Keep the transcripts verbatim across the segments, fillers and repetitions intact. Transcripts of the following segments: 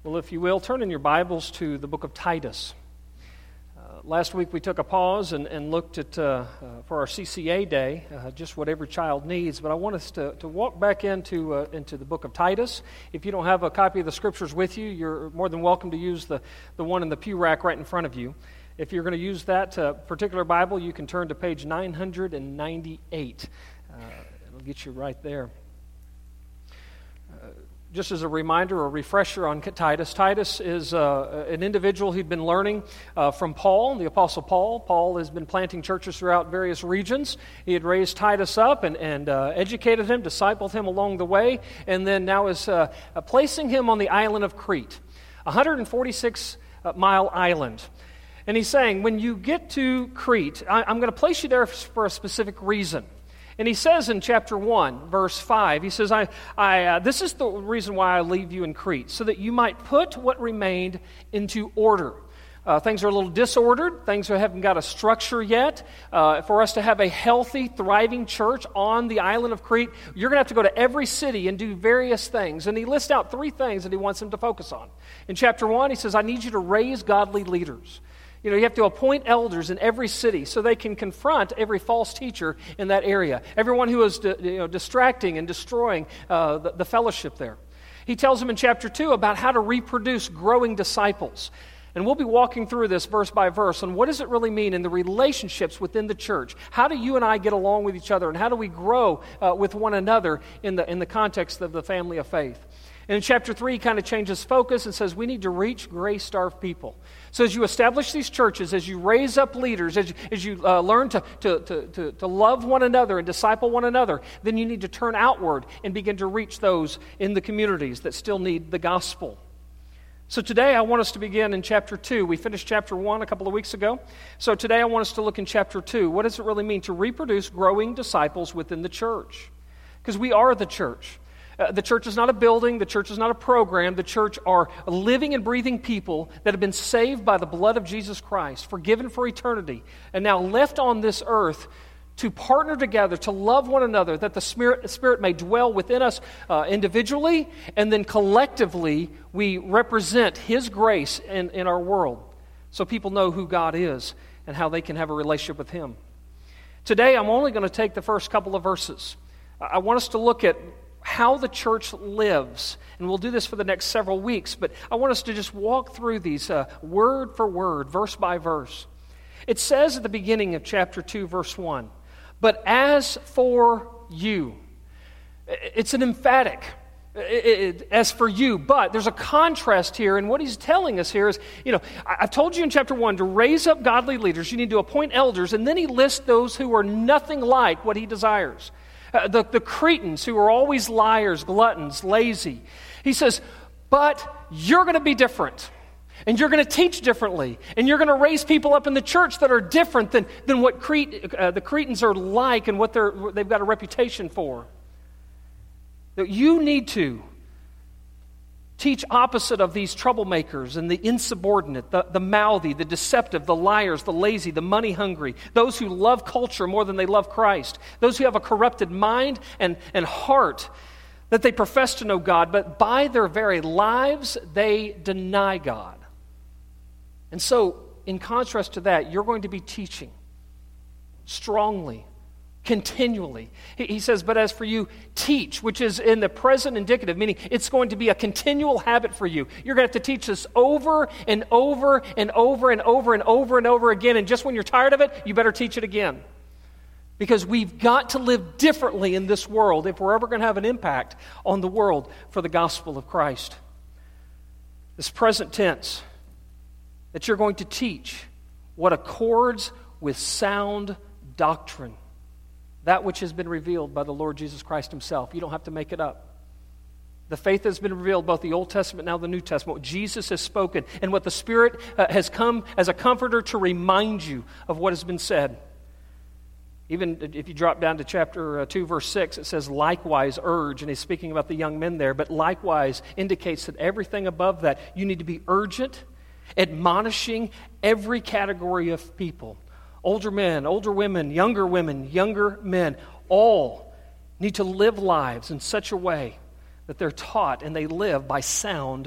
Well, if you will, turn in your Bibles to the book of Titus. Uh, last week we took a pause and, and looked at, uh, uh, for our C C A day, uh, just what every child needs. But I want us to, to walk back into, uh, into the book of Titus. If you don't have a copy of the Scriptures with you, you're more than welcome to use the, the one in the pew rack right in front of you. If you're going to use that uh, particular Bible, you can turn to page nine ninety-eight. Uh, it'll get you right there. Uh, Just as a reminder or refresher on Titus, Titus is uh, an individual who'd been learning uh, from Paul, the Apostle Paul. Paul has been planting churches throughout various regions. He had raised Titus up and, and uh, educated him, discipled him along the way, and then now is uh, uh, placing him on the island of Crete, a one hundred forty-six mile island. And he's saying, when you get to Crete, I, I'm going to place you there for a specific reason. And he says in chapter one, verse five, he says, I, I, uh, this is the reason why I leave you in Crete, so that you might put what remained into order. Uh, things are a little disordered. Things haven't got a structure yet. Uh, for us to have a healthy, thriving church on the island of Crete, you're going to have to go to every city and do various things. And he lists out three things that he wants them to focus on. In chapter one, he says, I need you to raise godly leaders. You know, you have to appoint elders in every city so they can confront every false teacher in that area. Everyone who is you know, distracting and destroying uh, the, the fellowship there. He tells them in chapter two about how to reproduce growing disciples. And we'll be walking through this verse by verse on what does it really mean in the relationships within the church. How do you and I get along with each other, and how do we grow uh, with one another in the, in the context of the family of faith? And in chapter three, he kind of changes focus and says we need to reach grace-starved people. So as you establish these churches, as you raise up leaders, as you, as you uh, learn to, to, to, to, to love one another and disciple one another, then you need to turn outward and begin to reach those in the communities that still need the gospel. So today I want us to begin in chapter two. We finished chapter one a couple of weeks ago. So today I want us to look in chapter two. What does it really mean to reproduce growing disciples within the church? Because we are the church. Uh, the church is not a building. The church is not a program. The church are living and breathing people that have been saved by the blood of Jesus Christ, forgiven for eternity, and now left on this earth to partner together, to love one another, that the Spirit, the Spirit may dwell within us uh, individually, and then collectively we represent His grace in, in our world so people know who God is and how they can have a relationship with Him. Today I'm only going to take the first couple of verses. I want us to look at how the church lives, and we'll do this for the next several weeks, but I want us to just walk through these uh, word for word, verse by verse. It says at the beginning of chapter two, verse one, but as for you, it's an emphatic, it, it, as for you, but there's a contrast here, and what he's telling us here is, you know, I've told you in chapter one to raise up godly leaders, you need to appoint elders, and then he lists those who are nothing like what he desires. Uh, the, the Cretans who are always liars, gluttons, lazy. He says, but you're going to be different. And you're going to teach differently. And you're going to raise people up in the church that are different than, than what Crete, uh, the Cretans are like and what they're, they've got a reputation for. That you need to teach opposite of these troublemakers and the insubordinate, the, the mouthy, the deceptive, the liars, the lazy, the money-hungry, those who love culture more than they love Christ, those who have a corrupted mind and, and heart, that they profess to know God, but by their very lives, they deny God. And so, in contrast to that, you're going to be teaching strongly, continually. He, he says, but as for you, teach, which is in the present indicative, meaning it's going to be a continual habit for you. You're going to have to teach this over and over and over and over and over and over again, and just when you're tired of it, you better teach it again. Because we've got to live differently in this world if we're ever going to have an impact on the world for the gospel of Christ. This present tense, that you're going to teach what accords with sound doctrine. That which has been revealed by the Lord Jesus Christ Himself. You don't have to make it up. The faith has been revealed, both the Old Testament and now the New Testament. What Jesus has spoken and what the Spirit uh, has come as a comforter to remind you of what has been said. Even if you drop down to chapter two, verse six, it says, likewise urge, and he's speaking about the young men there, but likewise indicates that everything above that, you need to be urgent, admonishing every category of people. Older men, older women, younger women, younger men, all need to live lives in such a way that they're taught and they live by sound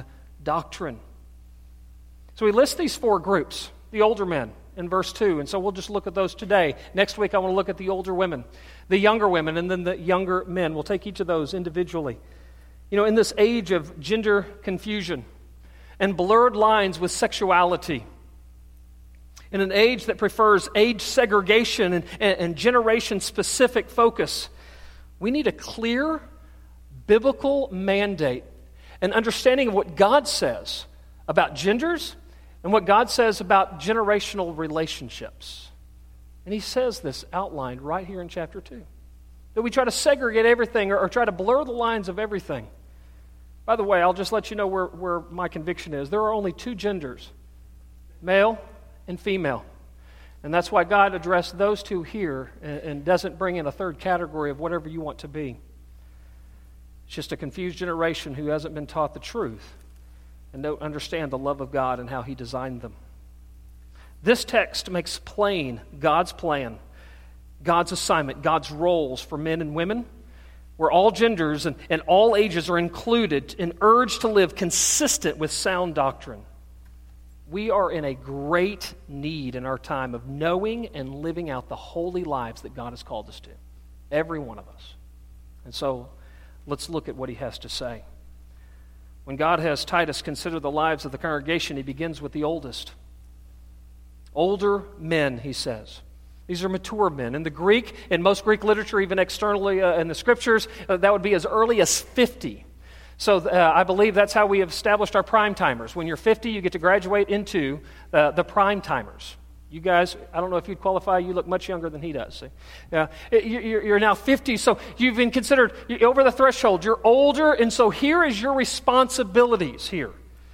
doctrine. So he lists these four groups, the older men in verse two, and so we'll just look at those today. Next week I want to look at the older women, the younger women, and then the younger men. We'll take each of those individually. You know, in this age of gender confusion and blurred lines with sexuality, in an age that prefers age segregation and, and, and generation-specific focus, we need a clear biblical mandate and understanding of what God says about genders and what God says about generational relationships. And he says this outlined right here in chapter two. That we try to segregate everything or, or try to blur the lines of everything. By the way, I'll just let you know where, where my conviction is. There are only two genders, male and female. And that's why God addressed those two here and, and doesn't bring in a third category of whatever you want to be. It's just a confused generation who hasn't been taught the truth and don't understand the love of God and how he designed them. This text makes plain God's plan, God's assignment, God's roles for men and women, where all genders and, and all ages are included and urged to live consistent with sound doctrine. We are in a great need in our time of knowing and living out the holy lives that God has called us to. Every one of us. And so, let's look at what he has to say. When God has Titus consider the lives of the congregation, he begins with the oldest. Older men, he says. These are mature men. In the Greek, in most Greek literature, even externally uh, in the scriptures, uh, that would be as early as fifty. So uh, I believe that's how we have established our prime timers. When you're fifty, you get to graduate into uh, the prime timers. You guys, I don't know if you'd qualify. You look much younger than he does. See? Yeah, you're now fifty, so you've been considered over the threshold. You're older, and so here is your responsibilities here.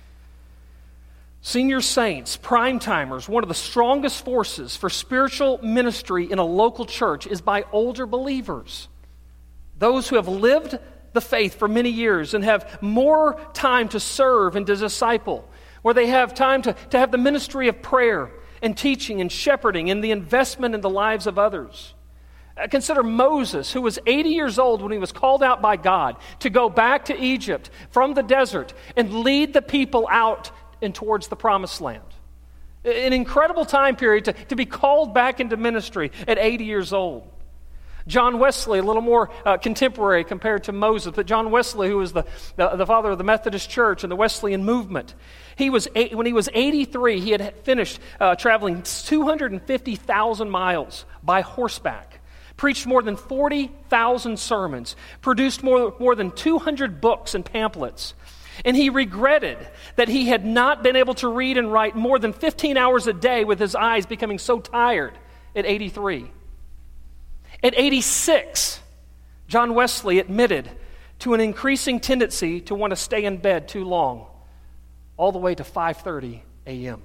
Senior saints, prime timers, one of the strongest forces for spiritual ministry in a local church is by older believers. Those who have lived the faith for many years and have more time to serve and to disciple, where they have time to, to have the ministry of prayer and teaching and shepherding and the investment in the lives of others. Uh, consider Moses, who was eighty years old when he was called out by God to go back to Egypt from the desert and lead the people out and towards the promised land. An incredible time period to, to be called back into ministry at eighty years old. John Wesley, a little more uh, contemporary compared to Moses, but John Wesley, who was the, the, the father of the Methodist Church and the Wesleyan movement, he was eight, when he was eighty-three, he had finished uh, traveling two hundred fifty thousand miles by horseback, preached more than forty thousand sermons, produced more, more than two hundred books and pamphlets. And he regretted that he had not been able to read and write more than fifteen hours a day with his eyes becoming so tired at eighty-three. At eighty-six, John Wesley admitted to an increasing tendency to want to stay in bed too long, all the way to five thirty a.m.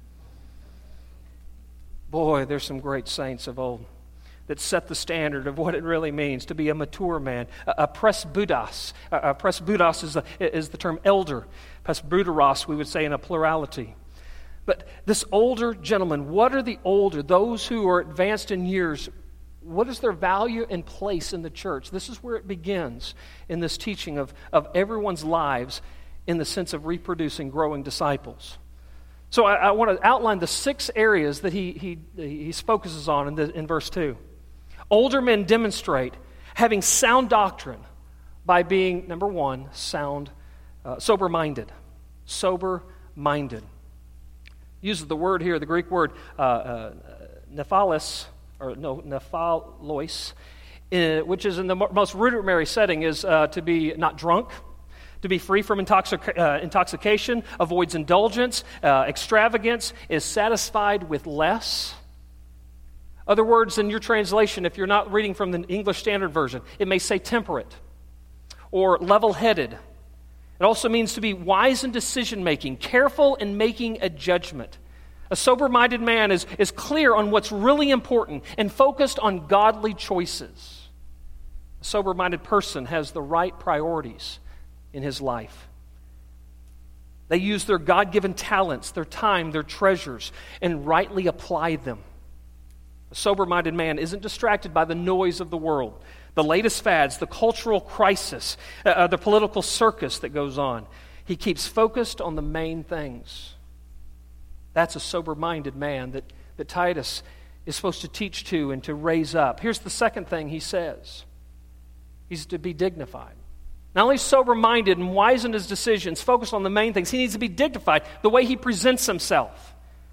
Boy, there's some great saints of old that set the standard of what it really means to be a mature man. A, a presbyteros. A, a presbyteros is, a, is the term elder. Presbyteros, we would say in a plurality. But this older gentleman, what are the older, those who are advanced in years, what is their value and place in the church? This is where it begins in this teaching of, of everyone's lives in the sense of reproducing, growing disciples. So I, I want to outline the six areas that he he, he focuses on in, the, in verse two. Older men demonstrate having sound doctrine by being, number one, sound, uh, sober-minded. Sober-minded. Uses the word here, the Greek word uh, uh, nephalos, or no, nephalois, uh, which is in the most rudimentary setting, is uh, to be not drunk, to be free from intoxic- uh, intoxication, avoids indulgence, uh, extravagance, is satisfied with less. Other words in your translation, if you're not reading from the English Standard Version, it may say temperate or level-headed. It also means to be wise in decision-making, careful in making a judgment. A sober-minded man is, is clear on what's really important and focused on godly choices. A sober-minded person has the right priorities in his life. They use their God-given talents, their time, their treasures, and rightly apply them. A sober-minded man isn't distracted by the noise of the world, the latest fads, the cultural crisis, uh, the political circus that goes on. He keeps focused on the main things. That's a sober-minded man that, that Titus is supposed to teach to and to raise up. Here's the second thing he says. He's to be dignified. Not only sober-minded and wise in his decisions, focused on the main things, he needs to be dignified, the way he presents himself.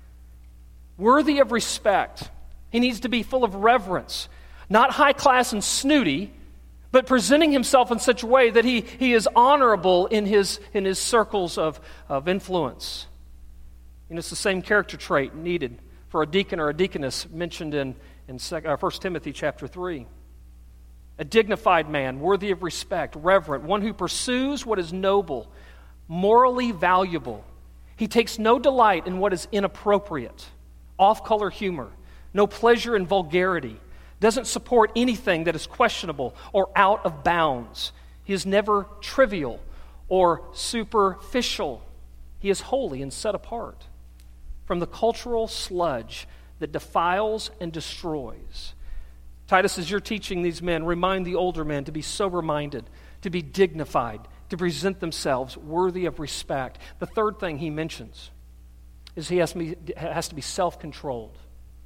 Worthy of respect. He needs to be full of reverence. Not high class and snooty, but presenting himself in such a way that he, he is honorable in his, in his circles of, of influence. And it's the same character trait needed for a deacon or a deaconess mentioned in, in First Timothy chapter three. A dignified man, worthy of respect, reverent, one who pursues what is noble, morally valuable. He takes no delight in what is inappropriate, off-color humor, no pleasure in vulgarity, doesn't support anything that is questionable or out of bounds. He is never trivial or superficial. He is holy and set apart from the cultural sludge that defiles and destroys. Titus, as you're teaching these men, remind the older men to be sober-minded, to be dignified, to present themselves worthy of respect. The third thing he mentions is he has to be, has to be self-controlled,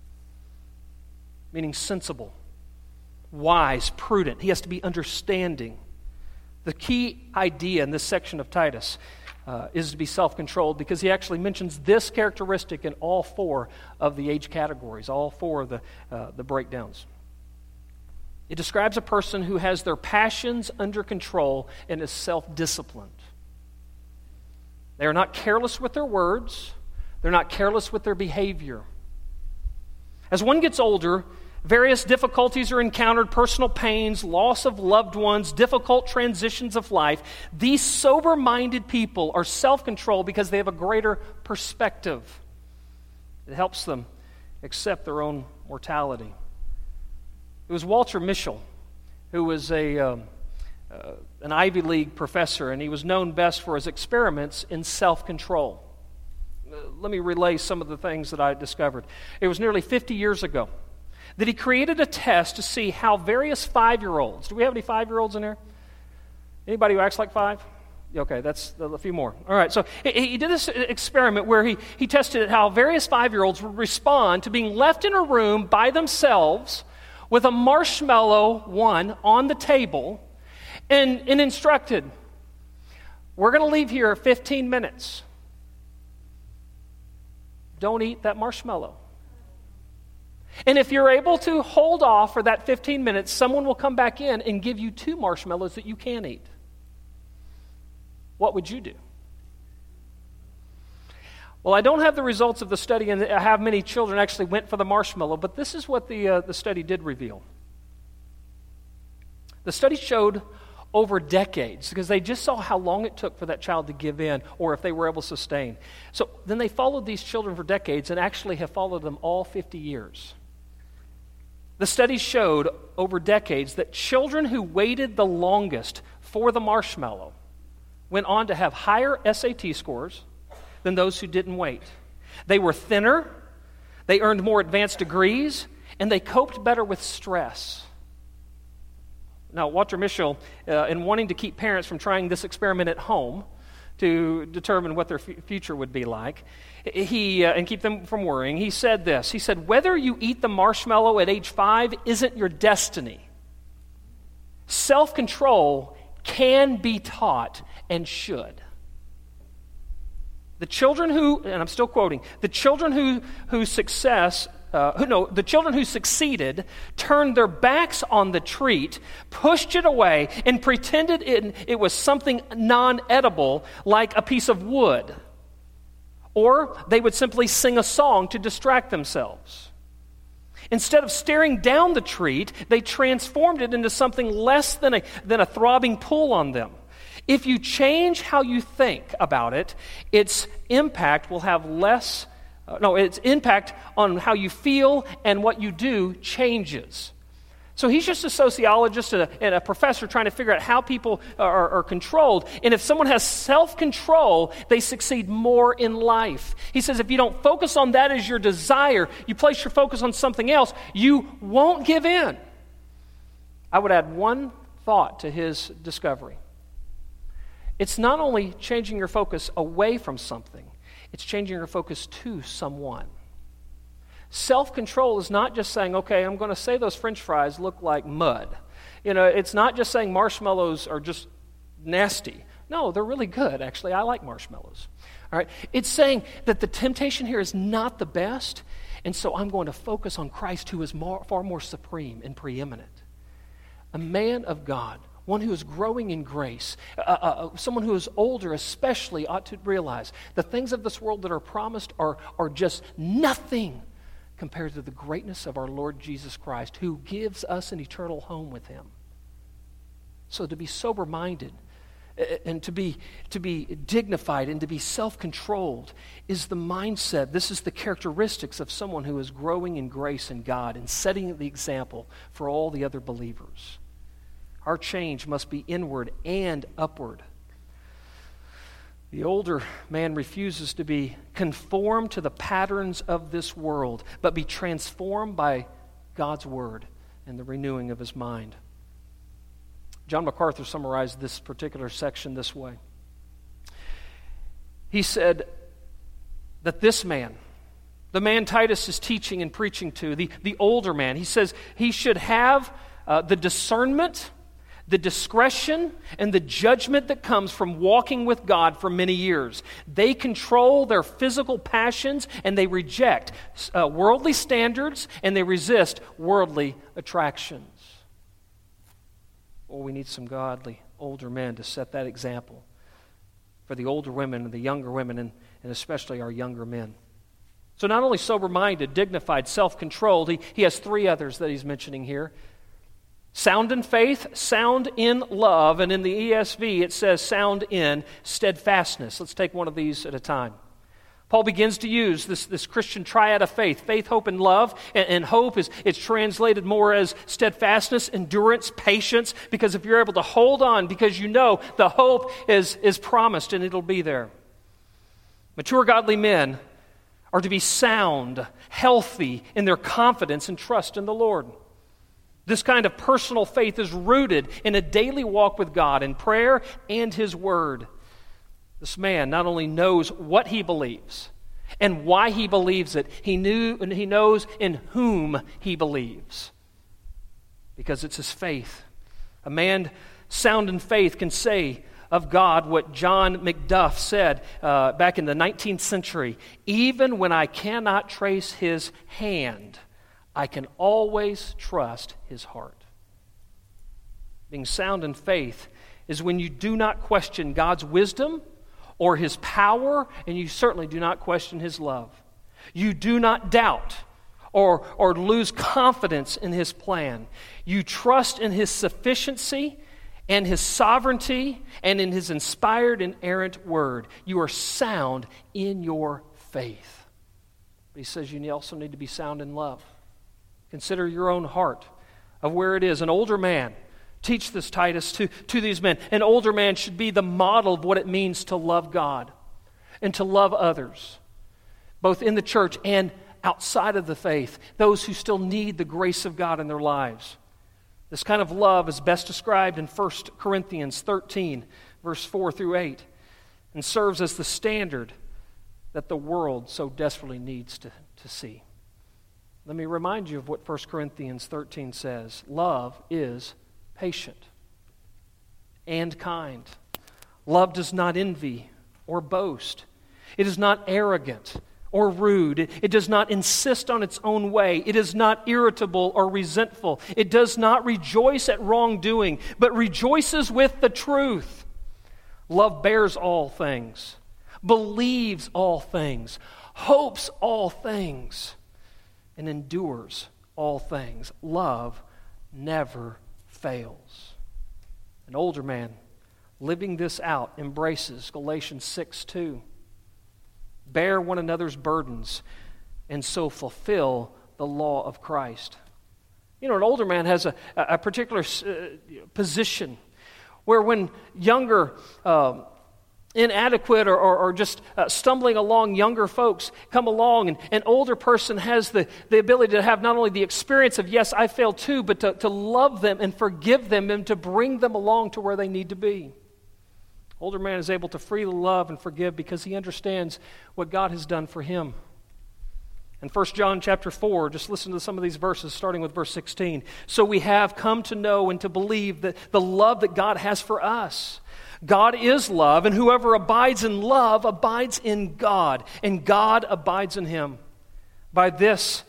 meaning sensible, wise, prudent. He has to be understanding. The key idea in this section of Titus uh, is to be self-controlled, because he actually mentions this characteristic in all four of the age categories, all four of the, uh, the breakdowns. It describes a person who has their passions under control and is self-disciplined. They are not careless with their words. They're not careless with their behavior. As one gets older, various difficulties are encountered, personal pains, loss of loved ones, difficult transitions of life. These sober-minded people are self-controlled because they have a greater perspective. It helps them accept their own mortality. It was Walter Mischel, who was a um, uh, an Ivy League professor, and he was known best for his experiments in self-control. Uh, let me relay some of the things that I discovered. It was nearly fifty years ago that he created a test to see how various five-year-olds, do we have any five-year-olds in here? Anybody who acts like five? Okay, that's a few more. All right, so he, he did this experiment where he, he tested how various five-year-olds would respond to being left in a room by themselves with a marshmallow, one, on the table, and, and instructed, we're going to leave here fifteen minutes. Don't eat that marshmallow. And if you're able to hold off for that fifteen minutes, someone will come back in and give you two marshmallows that you can eat. What would you do? Well, I don't have the results of the study, and how many children actually went for the marshmallow, but this is what the, uh, the study did reveal. The study showed over decades, because they just saw how long it took for that child to give in, or if they were able to sustain. So then they followed these children for decades and actually have followed them all fifty years. The study showed over decades that children who waited the longest for the marshmallow went on to have higher S A T scores than those who didn't wait. They were thinner, they earned more advanced degrees, and they coped better with stress. Now, Walter Mischel, uh, in wanting to keep parents from trying this experiment at home to determine what their f- future would be like, he uh, and keep them from worrying, he said this. He said, whether you eat the marshmallow at age five isn't your destiny. Self-control can be taught and should. The children who, and I'm still quoting, the children who, who success, uh, who no, the children who succeeded turned their backs on the treat, pushed it away, and pretended it, it was something non-edible like a piece of wood. Or they would simply sing a song to distract themselves. Instead of staring down the treat, they transformed it into something less than a, than a throbbing pull on them. If you change how you think about it, its impact will have less, uh, no, its impact on how you feel and what you do changes. So he's just a sociologist and a, and a professor trying to figure out how people are, are controlled. And if someone has self-control, they succeed more in life. He says if you don't focus on that as your desire, you place your focus on something else, you won't give in. I would add one thought to his discovery. It's not only changing your focus away from something, it's changing your focus to someone. Self-control is not just saying, okay, I'm going to say those French fries look like mud. You know, it's not just saying marshmallows are just nasty. No, they're really good, actually. I like marshmallows. All right? It's saying that the temptation here is not the best, and so I'm going to focus on Christ, who is more, far more supreme and preeminent. A man of God, one who is growing in grace, uh, uh, someone who is older especially ought to realize the things of this world that are promised are, are just nothing compared to the greatness of our Lord Jesus Christ, who gives us an eternal home with him. So to be sober-minded and to be, to be dignified and to be self-controlled is the mindset. This is the characteristics of someone who is growing in grace in God and setting the example for all the other believers. Our change must be inward and upward. The older man refuses to be conformed to the patterns of this world, but be transformed by God's word and the renewing of his mind. John MacArthur summarized this particular section this way. He said that this man, the man Titus is teaching and preaching to, the, the older man, he says he should have uh, the discernment, the discretion, and the judgment that comes from walking with God for many years. They control their physical passions, and they reject uh, worldly standards, and they resist worldly attractions. Well, we need some godly older men to set that example for the older women and the younger women, and, and especially our younger men. So not only sober-minded, dignified, self-controlled, he, he has three others that he's mentioning here. Sound in faith, sound in love, and in the E S V it says sound in steadfastness. Let's take one of these at a time. Paul begins to use this, this Christian triad of faith, faith, hope, and love. And, and hope is it's translated more as steadfastness, endurance, patience, because if you're able to hold on, because you know the hope is, is promised and it'll be there. Mature godly men are to be sound, healthy in their confidence and trust in the Lord. This kind of personal faith is rooted in a daily walk with God in prayer and his word. This man not only knows what he believes and why he believes it, he knew and he knows in whom he believes, because it's his faith. A man sound in faith can say of God what John Macduff said uh, back in the nineteenth century: even when I cannot trace his hand, I can always trust his heart. Being sound in faith is when you do not question God's wisdom or his power, and you certainly do not question his love. You do not doubt or, or lose confidence in his plan. You trust in his sufficiency and his sovereignty and in his inspired and inerrant word. You are sound in your faith. But he says you also need to be sound in love. Consider your own heart of where it is. An older man, teach this, Titus, to, to these men. An older man should be the model of what it means to love God and to love others, both in the church and outside of the faith, those who still need the grace of God in their lives. This kind of love is best described in First Corinthians thirteen, verse four through eight, and serves as the standard that the world so desperately needs to, to see. Let me remind you of what First Corinthians thirteen says. Love is patient and kind. Love does not envy or boast. It is not arrogant or rude. It, it does not insist on its own way. It is not irritable or resentful. It does not rejoice at wrongdoing, but rejoices with the truth. Love bears all things, believes all things, hopes all things, and endures all things. Love never fails. An older man living this out embraces Galatians six two. Bear one another's burdens and so fulfill the law of Christ. You know, an older man has a, a particular uh, position where when younger uh, inadequate or, or, or just uh, stumbling along younger folks come along, and an older person has the, the ability to have not only the experience of, yes, I failed too, but to, to love them and forgive them and to bring them along to where they need to be. Older man is able to freely love and forgive because he understands what God has done for him. In First John chapter four, just listen to some of these verses, starting with verse sixteen. So we have come to know and to believe that the love that God has for us. God is love, and whoever abides in love abides in God, and God abides in him. By this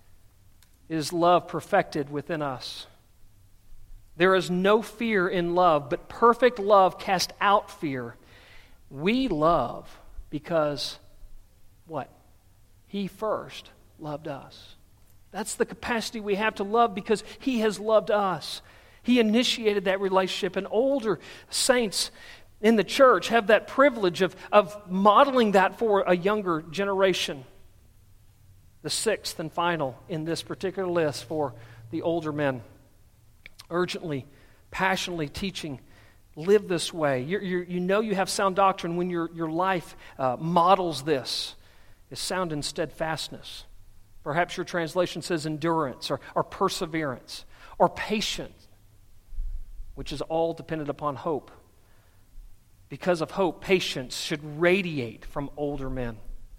is love perfected within us. There is no fear in love, but perfect love casts out fear. We love because, what? He first loved us. That's the capacity we have to love because He has loved us. He initiated that relationship, and older saints in the church have that privilege of, of modeling that for a younger generation. The sixth and final in this particular list for the older men. Urgently, passionately teaching, live this way. You're, you're, you know you have sound doctrine when your, your life uh, models this. Is sound in steadfastness. Perhaps your translation says endurance or, or perseverance or patience, which is all dependent upon hope. Because of hope, patience should radiate from older men.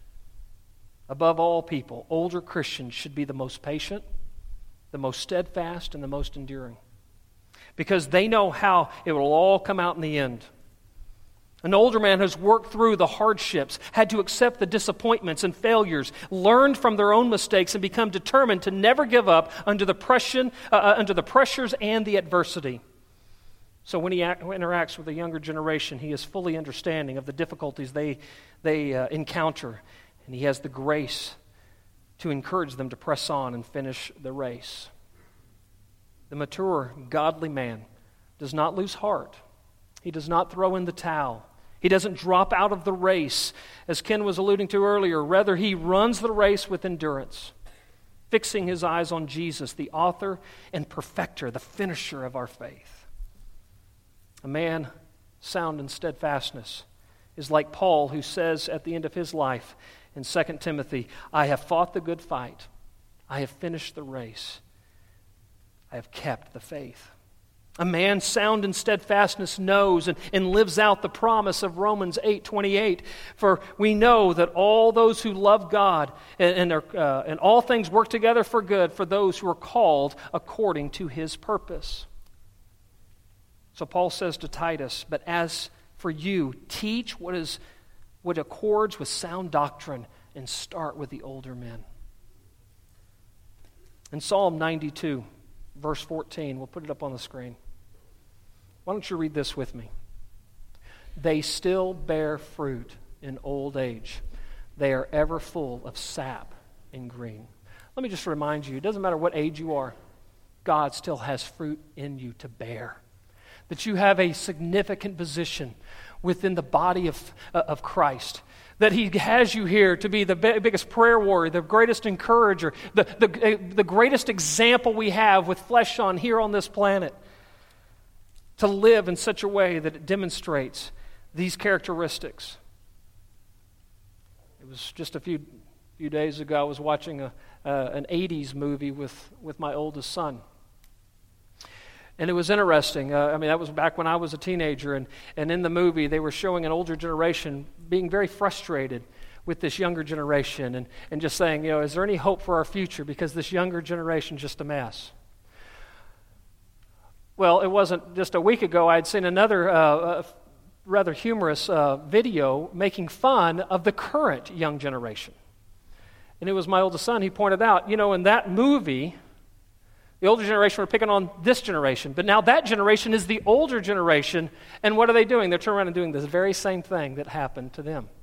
Above all people, older Christians should be the most patient, the most steadfast, and the most enduring. Because they know how it will all come out in the end. An older man has worked through the hardships, had to accept the disappointments and failures, learned from their own mistakes, and become determined to never give up under the pressure, uh, under the pressures and the adversity. So when he act, interacts with the younger generation, he is fully understanding of the difficulties they, they uh, encounter, and he has the grace to encourage them to press on and finish the race. The mature, godly man does not lose heart. He does not throw in the towel. He doesn't drop out of the race, as Ken was alluding to earlier. Rather, he runs the race with endurance, fixing his eyes on Jesus, the author and perfecter, the finisher of our faith. A man sound in steadfastness is like Paul, who says at the end of his life in Second Timothy, I have fought the good fight. I have finished the race. I have kept the faith. A man sound in steadfastness knows and, and lives out the promise of Romans eight twenty-eight. For we know that all those who love God and, and, are, uh, and all things work together for good for those who are called according to His purpose. So Paul says to Titus, but as for you, teach what is what accords with sound doctrine and start with the older men. In Psalm ninety-two, verse fourteen, we'll put it up on the screen. Why don't you read this with me? They still bear fruit in old age. They are ever full of sap and green. Let me just remind you, it doesn't matter what age you are, God still has fruit in you to bear. That you have a significant position within the body of, uh, of Christ. That He has you here to be the biggest prayer warrior, the greatest encourager, the, the, uh, the greatest example we have with flesh on here on this planet. To live in such a way that it demonstrates these characteristics. It was just a few few days ago, I was watching a, uh, an eighties movie with, with my oldest son. And it was interesting. Uh, I mean, that was back when I was a teenager. And, and in the movie, they were showing an older generation being very frustrated with this younger generation. And, and just saying, you know, is there any hope for our future? Because this younger generation is just a mess. Well, it wasn't just a week ago. I had seen another uh, uh, rather humorous uh, video making fun of the current young generation. And it was my oldest son. He pointed out, you know, in that movie, the older generation were picking on this generation. But now that generation is the older generation. And what are they doing? They're turning around and doing this very same thing that happened to them.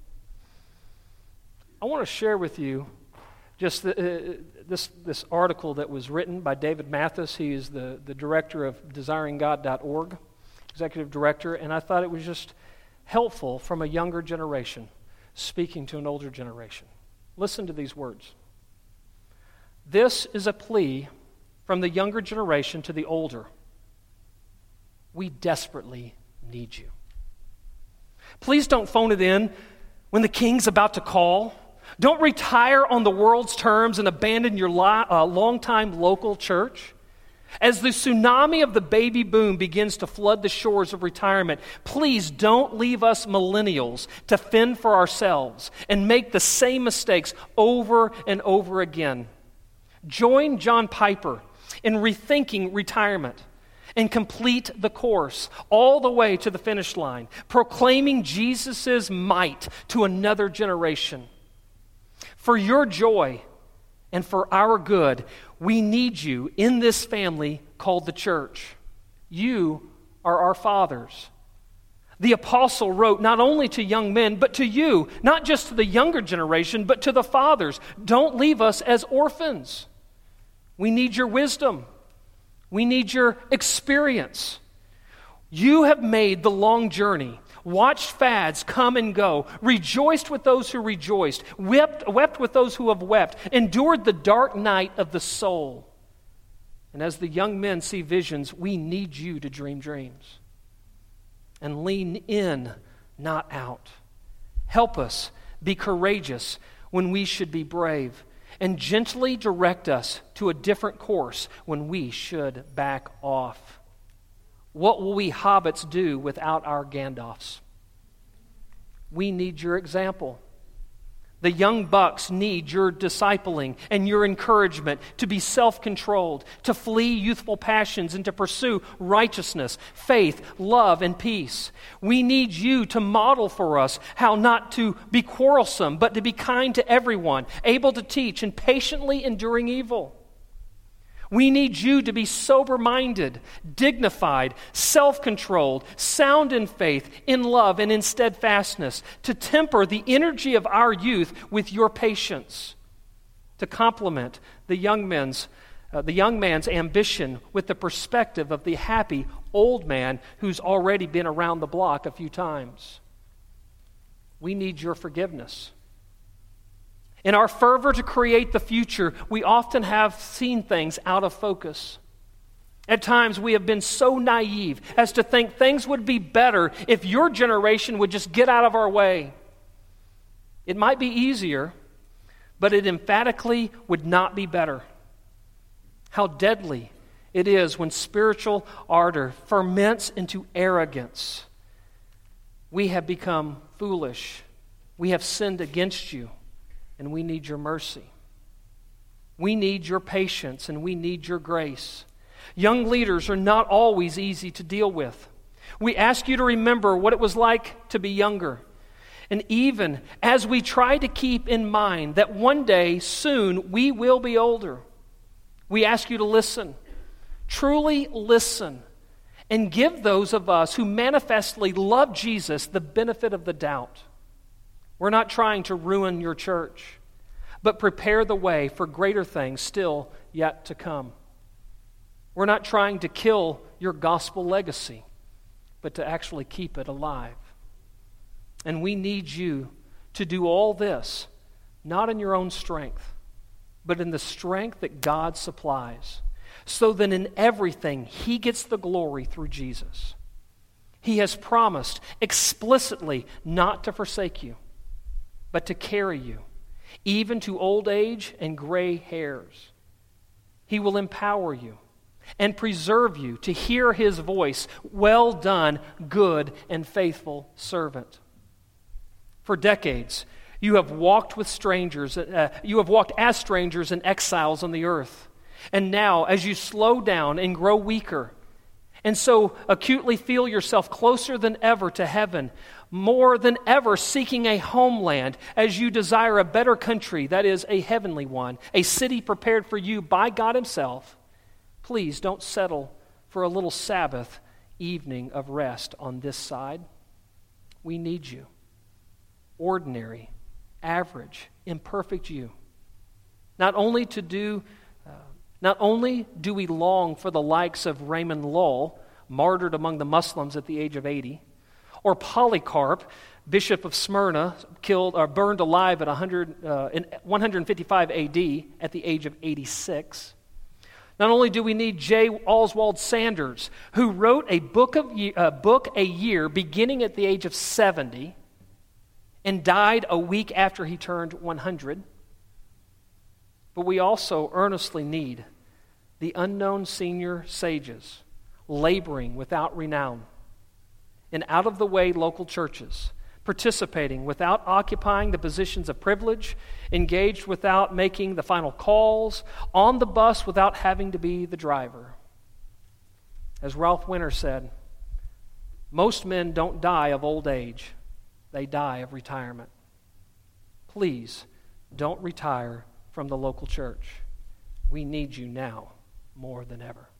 I want to share with you just the, uh, this this article that was written by David Mathis. He is the, the director of desiring god dot org, executive director. And I thought it was just helpful from a younger generation speaking to an older generation. Listen to these words. This is a plea from the younger generation to the older. We desperately need you. Please don't phone it in when the king's about to call. Don't retire on the world's terms and abandon your li- uh, longtime local church. As the tsunami of the baby boom begins to flood the shores of retirement, please don't leave us millennials to fend for ourselves and make the same mistakes over and over again. Join John Piper in rethinking retirement and complete the course all the way to the finish line, proclaiming Jesus' might to another generation. For your joy and for our good, we need you in this family called the church. You are our fathers. The apostle wrote not only to young men, but to you, not just to the younger generation, but to the fathers. Don't leave us as orphans. We need your wisdom. We need your experience. You have made the long journey, watched fads come and go, rejoiced with those who rejoiced, wept, wept with those who have wept, endured the dark night of the soul. And as the young men see visions, we need you to dream dreams. And lean in, not out. Help us be courageous when we should be brave, and gently direct us to a different course when we should back off. What will we hobbits do without our Gandalfs? We need your example. The young bucks need your discipling and your encouragement to be self-controlled, to flee youthful passions, and to pursue righteousness, faith, love, and peace. We need you to model for us how not to be quarrelsome, but to be kind to everyone, able to teach, and patiently enduring evil. We need you to be sober-minded, dignified, self-controlled, sound in faith, in love, and in steadfastness, to temper the energy of our youth with your patience, to complement the young man's, uh, the young man's ambition with the perspective of the happy old man who's already been around the block a few times. We need your forgiveness. In our fervor to create the future, we often have seen things out of focus. At times, we have been so naive as to think things would be better if your generation would just get out of our way. It might be easier, but it emphatically would not be better. How deadly it is when spiritual ardor ferments into arrogance. We have become foolish. We have sinned against you. And we need your mercy. We need your patience, and we need your grace. Young leaders are not always easy to deal with. We ask you to remember what it was like to be younger. And even as we try to keep in mind that one day, soon, we will be older, we ask you to listen. Truly listen. And give those of us who manifestly love Jesus the benefit of the doubt. We're not trying to ruin your church, but prepare the way for greater things still yet to come. We're not trying to kill your gospel legacy, but to actually keep it alive. And we need you to do all this, not in your own strength, but in the strength that God supplies, so that in everything He gets the glory through Jesus. He has promised explicitly not to forsake you, but to carry you, even to old age and gray hairs. He will empower you and preserve you to hear His voice, "Well done, good and faithful servant." For decades, you have walked with strangers, uh, you have walked as strangers and exiles on the earth. And now, as you slow down and grow weaker, and so acutely feel yourself closer than ever to heaven, more than ever seeking a homeland as you desire a better country, that is, a heavenly one, a city prepared for you by God Himself, please don't settle for a little Sabbath evening of rest on this side. We need you. Ordinary, average, imperfect you. Not only to do, uh, not only do we long for the likes of Raymond Lull, martyred among the Muslims at the age of eighty, or Polycarp, bishop of Smyrna, killed or burned alive at one hundred, uh, in one fifty-five A D at the age of eighty-six. Not only do we need J. Oswald Sanders, who wrote a book of uh, book a year beginning at the age of seventy and died a week after he turned one hundred, but we also earnestly need the unknown senior sages, laboring without renown, in out-of-the-way local churches, participating without occupying the positions of privilege, engaged without making the final calls, on the bus without having to be the driver. As Ralph Winter said, most men don't die of old age, they die of retirement. Please don't retire from the local church. We need you now more than ever.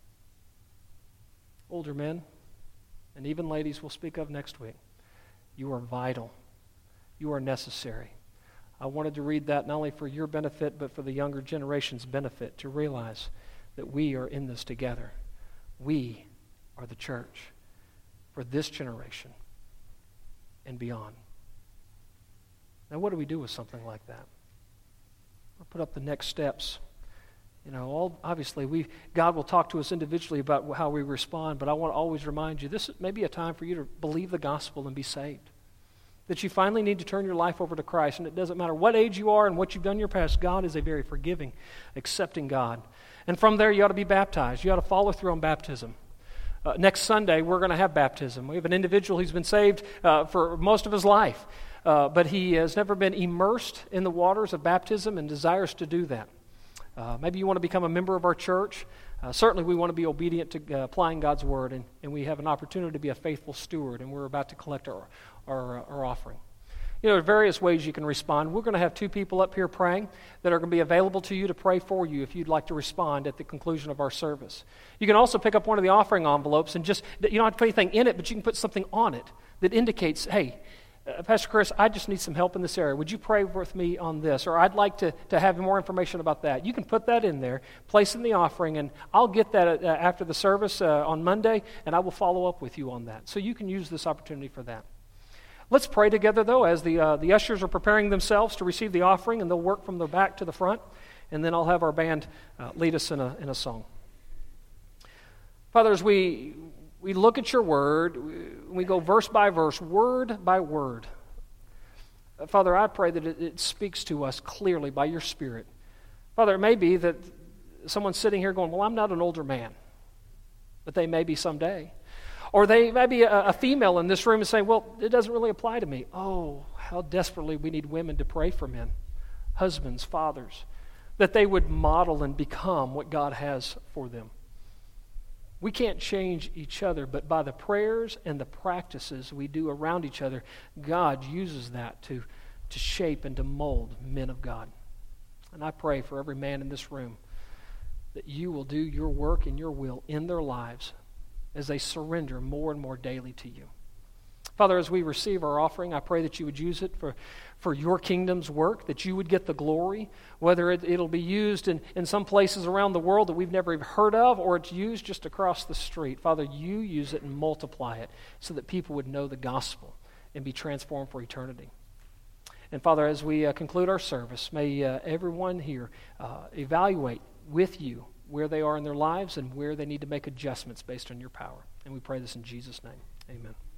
Older men, and even ladies we'll speak of next week, you are vital. You are necessary. I wanted to read that not only for your benefit, but for the younger generation's benefit, to realize that we are in this together. We are the church for this generation and beyond. Now, what do we do with something like that? We'll put up the next steps. You know, all, obviously, we God will talk to us individually about how we respond, but I want to always remind you, this may be a time for you to believe the gospel and be saved. That you finally need to turn your life over to Christ, and it doesn't matter what age you are and what you've done in your past, God is a very forgiving, accepting God. And from there, you ought to be baptized. You ought to follow through on baptism. Uh, next Sunday, we're going to have baptism. We have an individual who's been saved uh, for most of his life, uh, but he has never been immersed in the waters of baptism and desires to do that. Uh, maybe you want to become a member of our church. Uh, certainly we want to be obedient to uh, applying God's word, and, and we have an opportunity to be a faithful steward, and we're about to collect our, our, uh, our offering. You know, there are various ways you can respond. We're going to have two people up here praying that are going to be available to you to pray for you if you'd like to respond at the conclusion of our service. You can also pick up one of the offering envelopes and just, you don't have to put anything in it, but you can put something on it that indicates, hey, Uh, Pastor Chris, I just need some help in this area. Would you pray with me on this? Or I'd like to, to have more information about that. You can put that in there, place in the offering, and I'll get that uh, after the service uh, on Monday, and I will follow up with you on that. So you can use this opportunity for that. Let's pray together, though, as the, uh, the ushers are preparing themselves to receive the offering, and they'll work from the back to the front, and then I'll have our band uh, lead us in a, in a song. Father, as we... We look at your word, we go verse by verse, word by word. Father, I pray that it, it speaks to us clearly by your Spirit. Father, it may be that someone's sitting here going, well, I'm not an older man, but they may be someday. Or they may be a, a female in this room and saying, well, it doesn't really apply to me. Oh, how desperately we need women to pray for men, husbands, fathers, that they would model and become what God has for them. We can't change each other, but by the prayers and the practices we do around each other, God uses that to, to shape and to mold men of God. And I pray for every man in this room that you will do your work and your will in their lives as they surrender more and more daily to you. Father, as we receive our offering, I pray that you would use it for, for your kingdom's work, that you would get the glory, whether it, it'll be used in, in some places around the world that we've never even heard of, or it's used just across the street. Father, you use it and multiply it so that people would know the gospel and be transformed for eternity. And Father, as we uh, conclude our service, may uh, everyone here uh, evaluate with you where they are in their lives and where they need to make adjustments based on your power. And we pray this in Jesus' name. Amen.